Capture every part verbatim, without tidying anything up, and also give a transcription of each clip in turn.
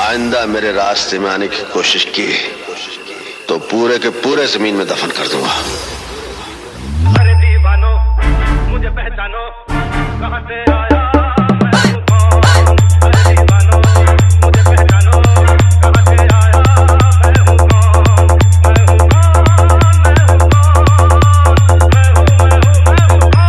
आइंदा मेरे रास्ते में आने की कोशिश की तो पूरे के पूरे जमीन में दफन कर दूंगा। अरे दीवानो मुझे पहचानो, कहां से आया मैं हूं कौन। अरे दीवानो मुझे पहचानो, कहां से आया मैं हूं कौन। मैं हूं कौन, मैं हूं कौन, मैं हूं मैं हूं मैं हूं कौन।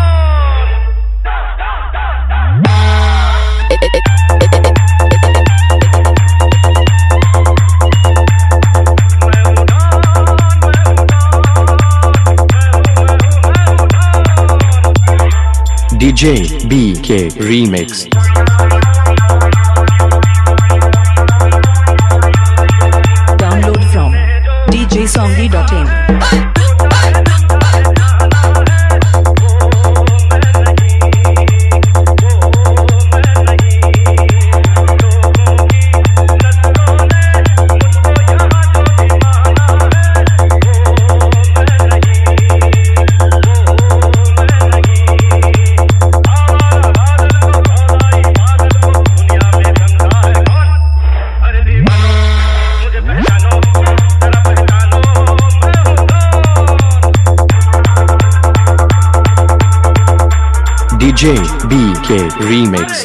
D J B K Remix. Download from D J songy dot in. D J B K Remix.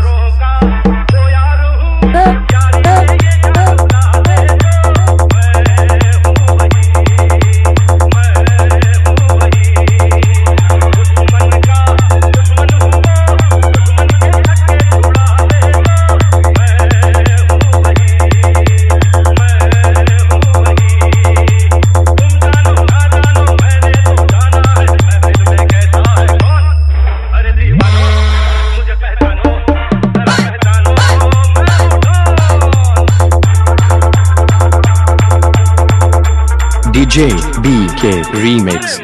D J B K Remix.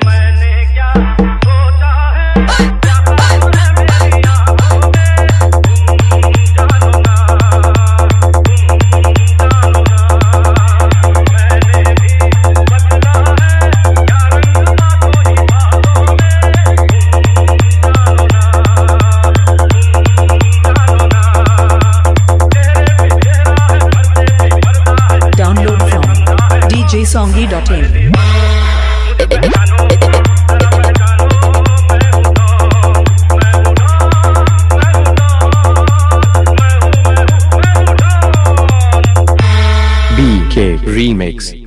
Download from D J songy dot in. B K Remix.